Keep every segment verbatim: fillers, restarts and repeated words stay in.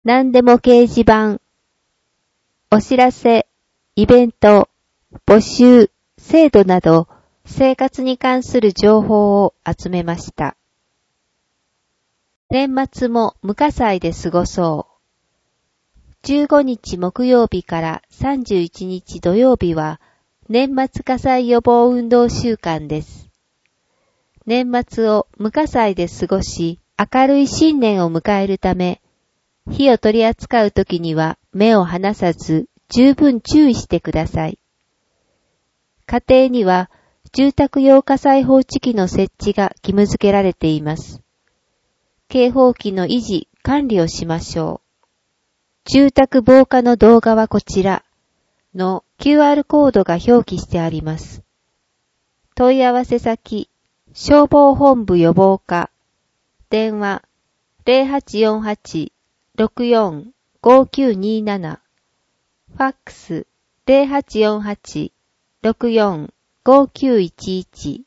何でも掲示板、お知らせ、イベント、募集、制度など、生活に関する情報を集めました。年末も無火災で過ごそう。じゅうごにち木曜日からさんじゅういちにち土曜日は年末火災予防運動週間です。年末を無火災で過ごし、明るい新年を迎えるため、火を取り扱うときには目を離さず十分注意してください。家庭には住宅用火災報知器の設置が義務付けられています。警報器の維持、管理をしましょう。住宅防火の動画はこちらの キューアール コードが表記してあります。問い合わせ先、消防本部予防課、電話 ゼロはちよんはち ろくよん ごきゅうになな、ファックス ゼロはちよんはち ろくよん ごきゅういちいち。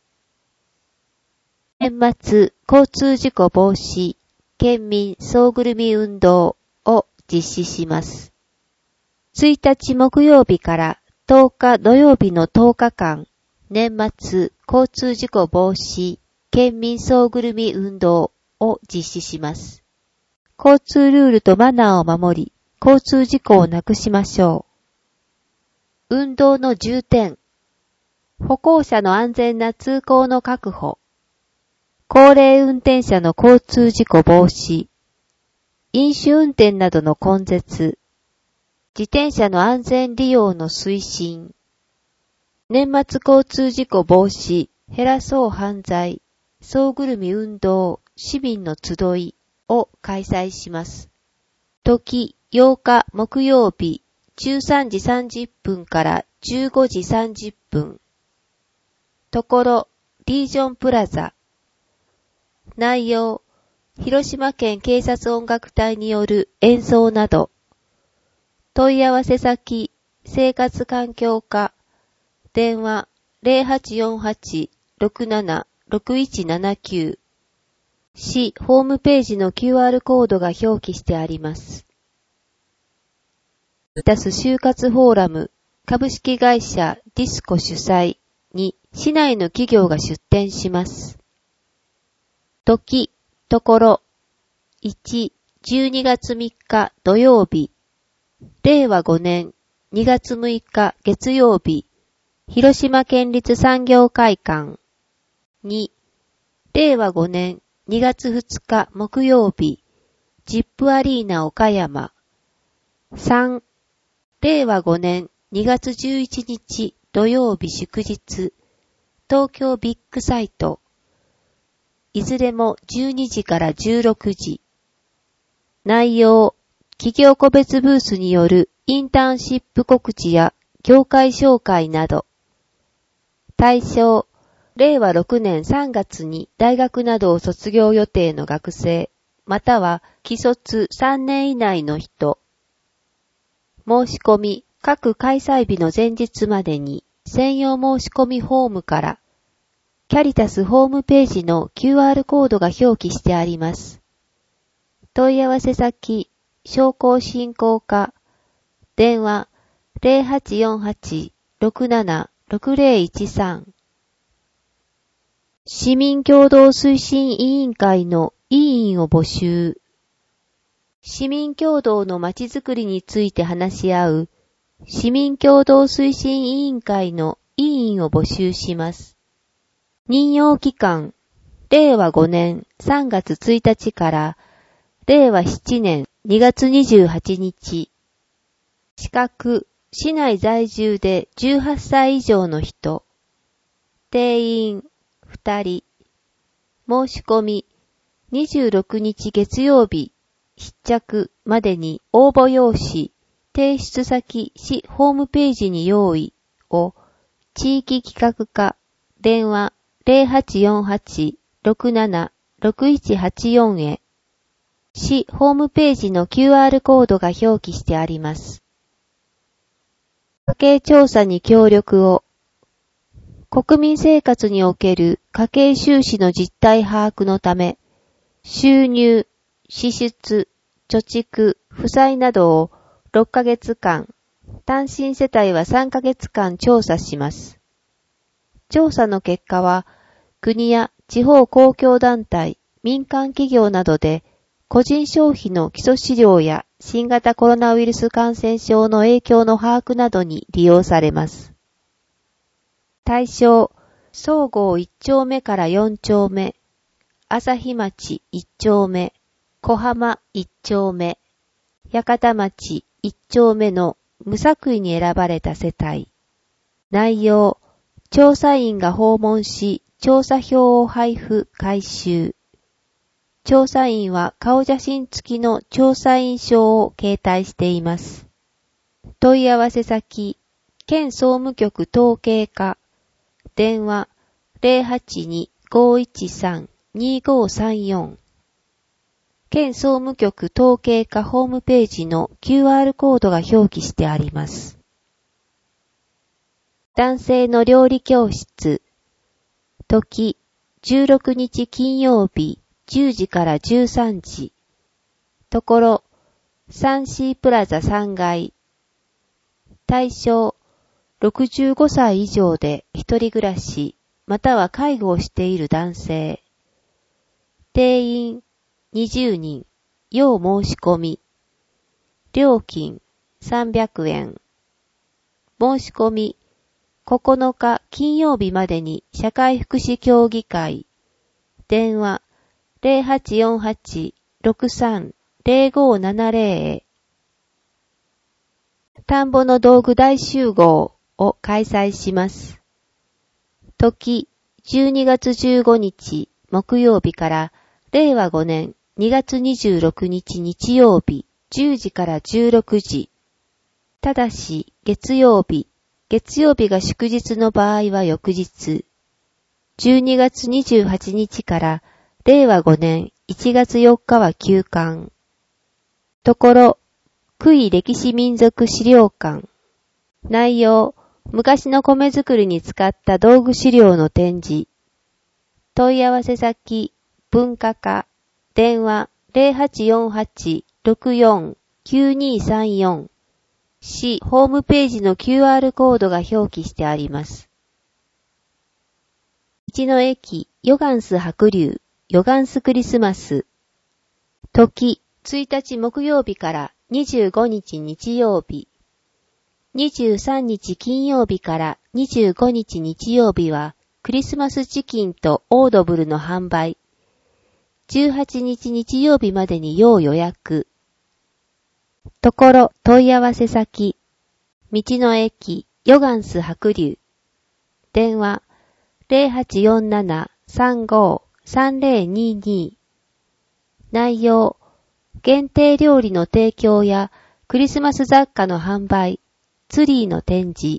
年末交通事故防止県民総ぐるみ運動を実施します。いちにち木曜日からとおか土曜日のとおかかん、年末交通事故防止県民総ぐるみ運動を実施します。交通ルールとマナーを守り、交通事故をなくしましょう。運動の重点、歩行者の安全な通行の確保、高齢運転者の交通事故防止、飲酒運転などの根絶、自転車の安全利用の推進、年末交通事故防止、減らそう犯罪、総ぐるみ運動、市民の集いを開催します。時ようか木曜日じゅうさんじさんじゅっぷんからじゅうごじさんじゅっぷん。ところリージョンプラザ。内容、広島県警察音楽隊による演奏など。問い合わせ先、生活環境課。電話 ゼロはちよんはち ろくなな ろくいちななきゅう。市ホームページの キューアール コードが表記してあります。タス就活フォーラム株式会社ディスコ主催に市内の企業が出展します。時、ところ、いち、じゅうにがつみっか土曜日、れいわごねんにがつむいか月曜日、広島県立産業会館。に、れいわごねんにがつふつか木曜日、ジップアリーナ岡山。さん、れいわごねんにがつじゅういちにち土曜日祝日、東京ビッグサイト。いずれもじゅうにじからじゅうろくじ。内容、企業個別ブースによるインターンシップ告知や業界紹介など。対象、れいわろくねんさんがつに大学などを卒業予定の学生、または既卒さんねん以内の人。申し込み、各開催日の前日までに専用申し込みフォームから、キャリタスホームページの キューアール コードが表記してあります。問い合わせ先、商工振興課、電話 ゼロはちよんはち ろくなな ろくぜろいちさん。市民共同推進委員会の委員を募集。市民共同のまちづくりについて話し合う市民共同推進委員会の委員を募集します。任用期間、れいわごねんさんがつついたちかられいわしちねんにがつにじゅうはちにち。資格、市内在住でじゅうはっさい以上の人。定員、ふたり。申し込み、にじゅうろくにち月曜日、必着までに応募用紙、提出先市ホームページに用意を、地域企画課、電話 ゼロはちよんはち ろくなな ろくいちはちよん へ。市ホームページの キューアール コードが表記してあります。家計調査に協力を。国民生活における家計収支の実態把握のため、収入、支出、 貯蓄、負債などをろっかげつかん、単身世帯はさんかげつかん調査します。調査の結果は、国や地方公共団体、民間企業などで個人消費の基礎資料や新型コロナウイルス感染症の影響の把握などに利用されます。対象、総合いっ丁目からよん丁目、朝日町いっ丁目、小浜いっ丁目、八幡町いっ丁目の無作為に選ばれた世帯。内容、調査員が訪問し、調査票を配布、回収。調査員は顔写真付きの調査員証を携帯しています。問い合わせ先、県総務局統計課、電話 ゼロはちに ごいちさん にごさんよん。県総務局統計課ホームページの キューアール コードが表記してあります。男性の料理教室。時、じゅうろくにち金曜日じゅうじからじゅうさんじ。ところ、サンシープラザさんがい。対象、ろくじゅうごさい以上で一人暮らし、または介護をしている男性。定員にじゅうにん、要申し込み。料金さんびゃくえん。申し込みここのか金曜日までに社会福祉協議会。電話 ゼロはちよんはち ろくさん ゼロごななゼロ へ。田んぼの道具大集合を開催します。時、じゅうにがつじゅうごにち木曜日かられいわごねんにがつにじゅうろくにち日曜日じゅうじからじゅうろくじ。ただし月曜日、月曜日が祝日の場合は翌日。じゅうにがつにじゅうはちにちかられいわごねんいちがつよっかは休館。ところ、久井歴史民族資料館。内容、昔の米作りに使った道具資料の展示。問い合わせ先、文化課。電話 ゼロはちよんはち ろくよん きゅうにさんよん。市ホームページの キューアール コードが表記してあります。道の駅、ヨガンス白龍、ヨガンスクリスマス。時、ついたち木曜日からにじゅうごにち日曜日。にじゅうさんにち金曜日からにじゅうごにち日曜日はクリスマスチキンとオードブルの販売。じゅうはちにち日曜日までに要予約。ところ問い合わせ先。道の駅、ヨガンス白龍。電話 ゼロはちよんなな さんご さんぜろにに。内容、限定料理の提供やクリスマス雑貨の販売、ツリーの展示。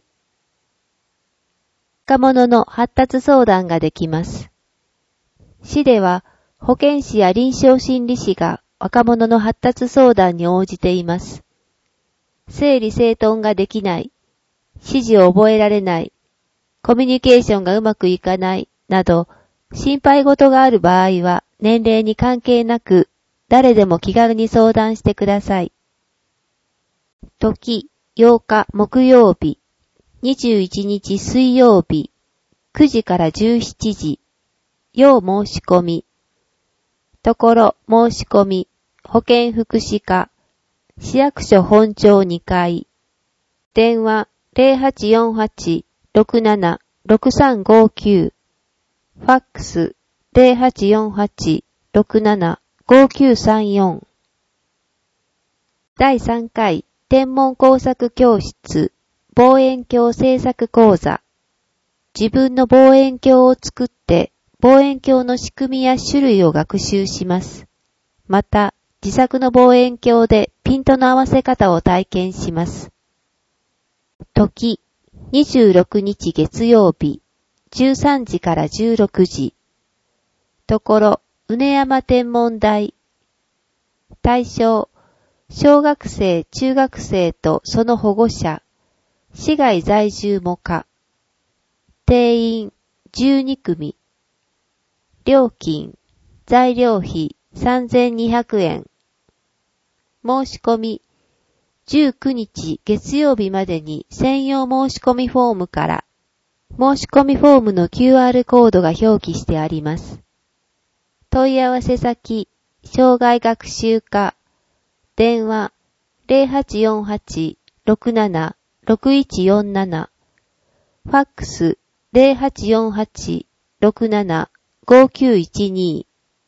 若者の発達相談ができます。市では保健師や臨床心理士が若者の発達相談に応じています。整理整頓ができない、指示を覚えられない、コミュニケーションがうまくいかないなど心配事がある場合は年齢に関係なく誰でも気軽に相談してください。時、ようか木曜日、にじゅういちにち水曜日、くじからじゅうしちじ、要申し込み。ところ申し込み、保健福祉課、市役所本庁にかい。電話 ゼロはちよんはち ろくなな ろくさんごきゅう。ファックス ゼロはちよんはち ろくなな ごきゅうさんよん。だいさんかい天文工作教室望遠鏡製作講座。自分の望遠鏡を作って望遠鏡の仕組みや種類を学習します。また、自作の望遠鏡でピントの合わせ方を体験します。時、にじゅうろくにち月曜日、じゅうさんじからじゅうろくじ。ところ、うね山天文台。対象、小学生、中学生とその保護者、市外在住も可。定員じゅうにくみ。料金、材料費さんぜんにひゃくえん。 申し込み、じゅうくにち月曜日までに専用申し込みフォームから、申し込みフォームの キューアール コードが表記してあります。問い合わせ先、障害学習課、電話 ゼロはちよんはち ろくなな ろくいちよんなな、ファックス ゼロはちよんはち ろくなな ごきゅういちに、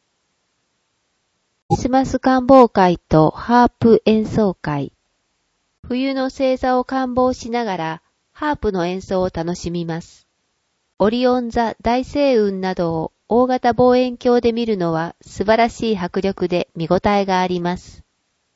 クリスマス観望会とハープ演奏会。冬の星座を観望しながらハープの演奏を楽しみます。オリオン座大星雲などを大型望遠鏡で見るのは素晴らしい迫力で見応えがあります。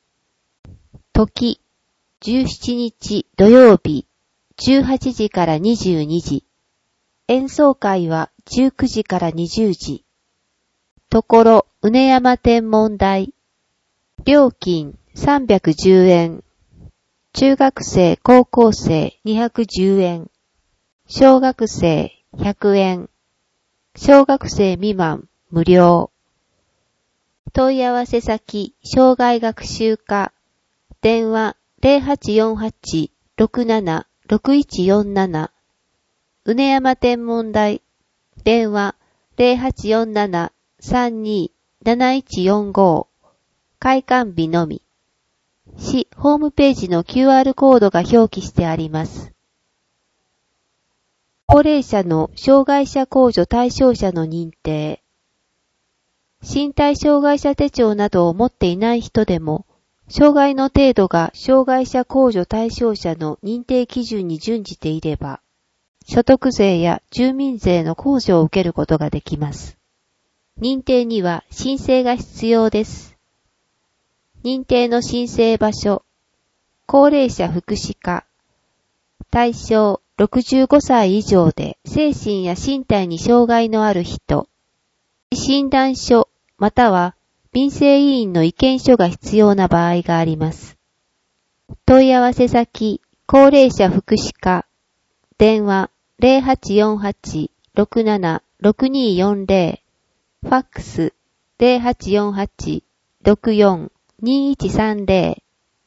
時、じゅうしちにち土曜日、じゅうはちじからにじゅうにじ。演奏会はじゅうくじからにじゅうじ。ところ、うねやま天文台。料金さんびゃくじゅうえん。中学生、高校生にひゃくじゅうえん。小学生ひゃくえん。小学生未満無料。問い合わせ先、障害学習課。電話 ゼロはちよんはち ろくなな ろくいちよんなな。うねやま天文台。電話 ゼロはちよんなな さんに なないちよんご。開館日のみ。市ホームページの キューアール コードが表記してあります。高齢者の障害者控除対象者の認定。身体障害者手帳などを持っていない人でも、障害の程度が障害者控除対象者の認定基準に準じていれば、所得税や住民税の控除を受けることができます。認定には申請が必要です。認定の申請場所、高齢者福祉課、対象ろくじゅうごさい以上で精神や身体に障害のある人、診断書または民生委員の意見書が必要な場合があります。問い合わせ先、高齢者福祉課、電話 ゼロはちよんはち ろくなな ろくによんゼロ、ファックス ゼロはちよんはち ろくよん にいちさんゼ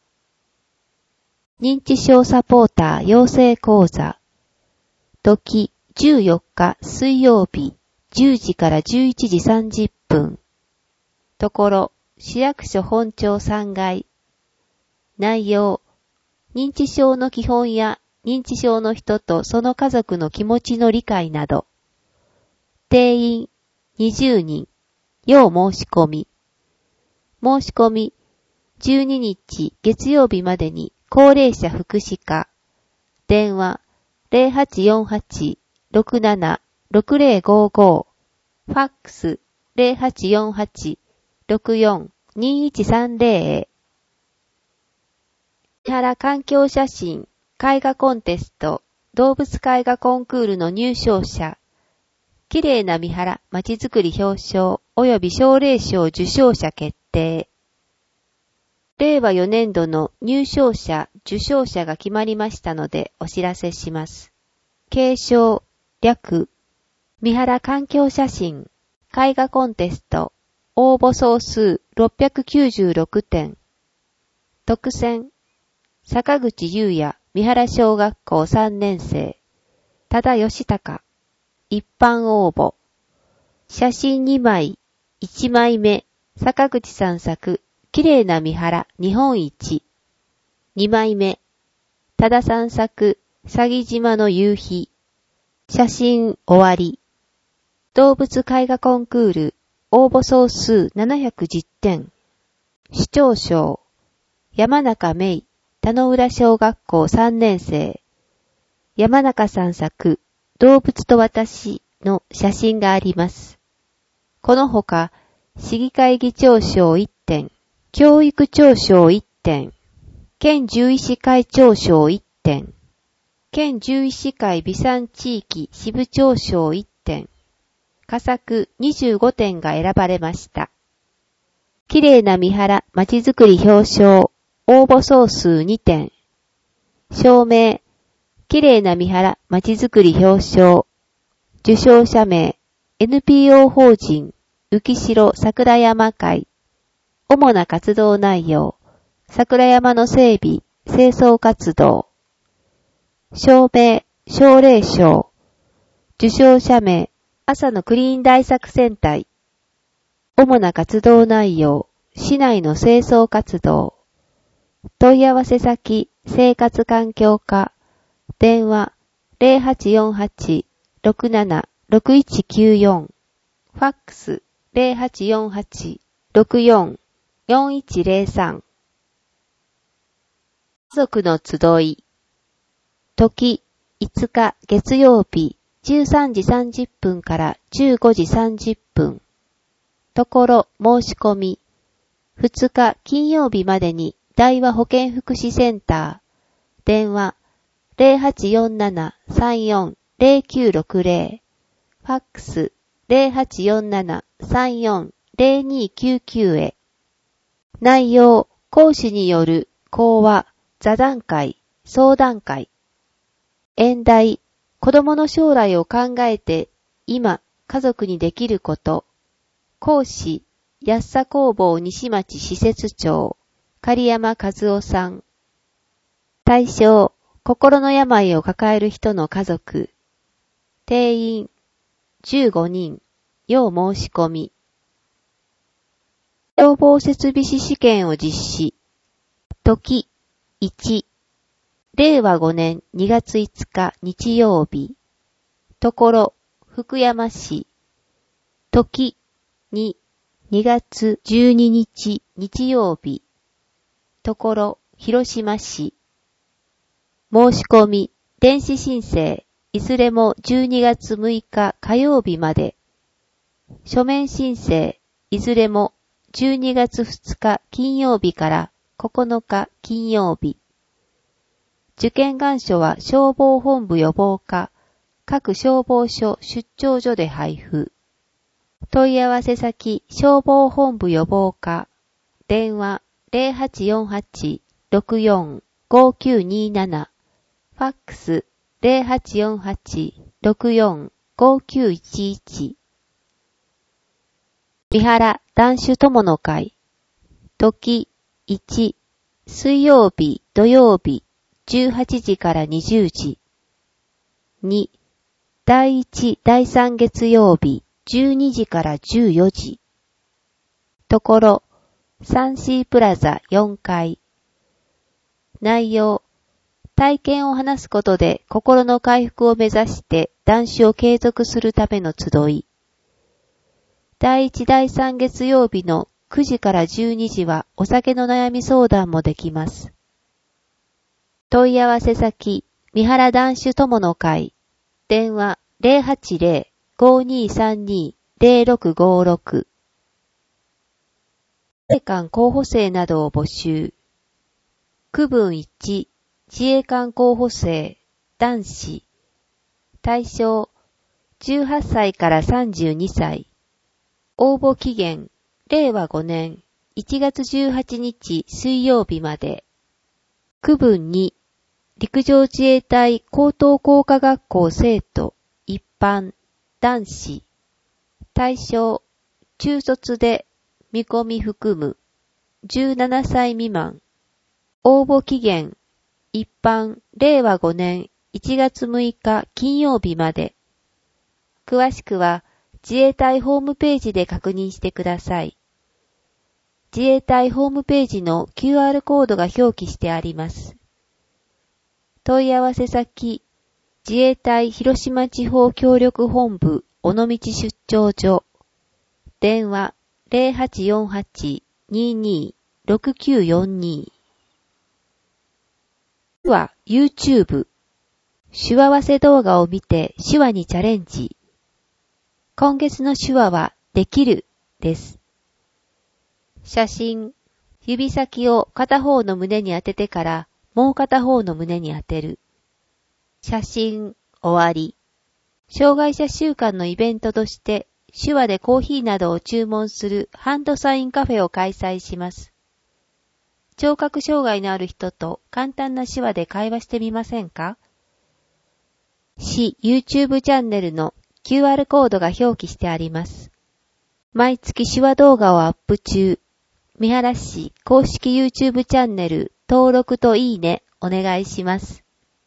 ロ。認知症サポーター養成講座。時じゅうよっか水曜日じゅうじからじゅういちじさんじゅっぷん。ところ、市役所本庁さんがい。内容、認知症の基本や認知症の人とその家族の気持ちの理解など。定員にじゅうにん。要申し込み。申し込みじゅうににち月曜日までに高齢者福祉課。電話ゼロはちよんはち ろくなな ろくゼロごご。ファックスゼロはちよんはち ろくよん にいちさんゼロ。三原環境写真絵画コンテスト動物絵画コンクールの入賞者。綺麗な三原まちづくり表彰及び奨励賞受賞者決定。れいわよねんどの入賞者、受賞者が決まりましたのでお知らせします。継承、略、三原環境写真、絵画コンテスト、応募総数ろっぴゃくきゅうじゅうろくてん。特選、坂口優也、三原小学校さんねん生、多田義孝、一般応募。写真にまい、いちまいめ、坂口さん作、綺麗な三原日本一。にまいめ、多田さん作、鷺島の夕日。写真終わり。動物絵画コンクール、応募総数ななひゃくじゅってん。市長賞、山中芽衣、田野浦小学校さんねん生。山中さん作、動物と私の写真があります。このほか、市議会議長賞いってん。教育長賞いってん。県獣医師会長賞いってん。県獣医師会美産地域支部長賞いってん。佳作にじゅうごてんが選ばれました。綺麗な三原まちづくり表彰応募総数にてん。証明綺麗な三原まちづくり表彰受賞者名 エヌピーオー 法人浮城桜山会主な活動内容、 桜山の整備、清掃活動。証明、奨励賞。受賞者名、朝のクリーン大作戦隊。主な活動内容、市内の清掃活動。問い合わせ先、生活環境課。電話、ゼロはちよんはち ろくなな ろくいちきゅうよん。ファックス、ゼロはちよんはち ろくよん よんいちゼロさん。家族の集い。時、いつか月曜日、じゅうさんじさんじゅっぷんからじゅうごじさんじゅっぷん。ところ、申し込み。ふつか金曜日までに大和保健福祉センター。電話、ゼロはちよんなな さんよん ゼロきゅうろくゼロ。ファックス、ゼロはちよんなな さんよん ゼロにきゅうきゅう へ。内容、講師による講話、座談会、相談会。演題、子供の将来を考えて、今、家族にできること。講師、安佐工房西町施設長、狩山和夫さん。対象、心の病を抱える人の家族。定員、じゅうごにん、要申し込み。消防設備士試験を実施。時、いち、れいわごねんにがついつか日曜日。ところ、福山市。時、に、にがつじゅうににち日曜日。ところ、広島市。申し込み、電子申請、いずれもじゅうにがつむいか火曜日まで。書面申請、いずれもじゅうにがつふつか金曜日からここのか金曜日。受験願書は消防本部予防課、各消防署出張所で配布。問い合わせ先、消防本部予防課。電話、ゼロはちよんはち ろくよん ごきゅうになな。ファックス、ゼロはちよんはち ろくよん ごきゅういちいち。三原男子友の会。時、いち、水曜日、土曜日、じゅうはちじからにじゅうじ。に、だいいち、だいさん月曜日、じゅうにじからじゅうよじ。ところ、サンシープラザよんかい。内容、体験を話すことで心の回復を目指して談志を継続するための集い。だいいち、だいさん月曜日のくじからじゅうにじはお酒の悩み相談もできます。問い合わせ先、三原男子友の会。電話ゼロはちゼロ ごにさんに ゼロろくごろく。自衛官候補生などを募集。区分いち、自衛官候補生、男子。対象、じゅうはっさいからさんじゅうにさい。応募期限、れいわごねんいちがつじゅうはちにち水曜日まで。区分に、陸上自衛隊高等工科学校生徒、一般、男子。対象、中卒で、見込み含む、じゅうななさい未満。応募期限、一般、れいわごねんいちがつむいか金曜日まで。詳しくは、自衛隊ホームページで確認してください。自衛隊ホームページの キューアール コードが表記してあります。問い合わせ先、自衛隊広島地方協力本部尾道出張所。電話ゼロはちよんはち にに ろくきゅうよんに。手話 YouTube。手話合わせ動画を見て手話にチャレンジ。今月の手話はできるです。写真。指先を片方の胸に当ててからもう片方の胸に当てる。写真終わり。障害者週間のイベントとして手話でコーヒーなどを注文するハンドサインカフェを開催します。聴覚障害のある人と簡単な手話で会話してみませんか？市 YouTube チャンネルの キューアール コードが表記してあります。毎月手話動画をアップ中。 三原市公式 YouTube チャンネル登録といいねお願いします。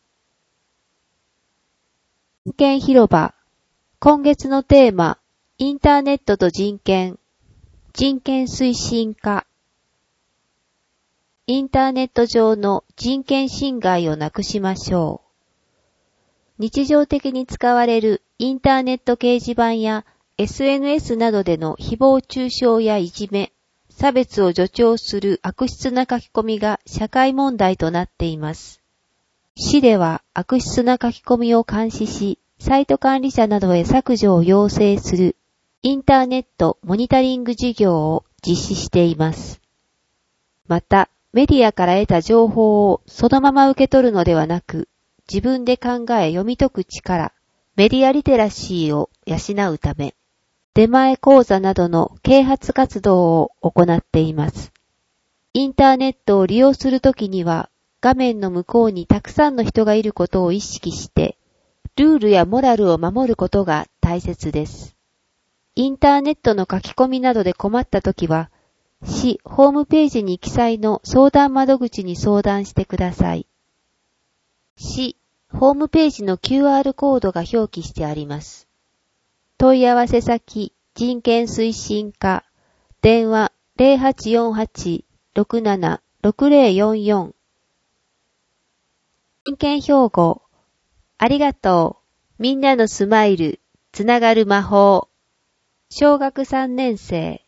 人権広場。今月のテーマ、インターネットと人権。人権推進課。インターネット上の人権侵害をなくしましょう。日常的に使われるインターネット掲示板や エスエヌエス などでの誹謗中傷やいじめ、差別を助長する悪質な書き込みが社会問題となっています。市では悪質な書き込みを監視し、サイト管理者などへ削除を要請するインターネットモニタリング事業を実施しています。また、メディアから得た情報をそのまま受け取るのではなく、自分で考え読み解く力、メディアリテラシーを養うため、出前講座などの啓発活動を行っています。インターネットを利用するときには、画面の向こうにたくさんの人がいることを意識して、ルールやモラルを守ることが大切です。インターネットの書き込みなどで困ったときは、市ホームページに記載の相談窓口に相談してください。市ホームページの キューアール コードが表記してあります。問い合わせ先、人権推進課、電話 ゼロはちよんはち ろくなな ろくゼロよんよん。人権標語、ありがとう。みんなのスマイル、つながる魔法。小学さんねん生。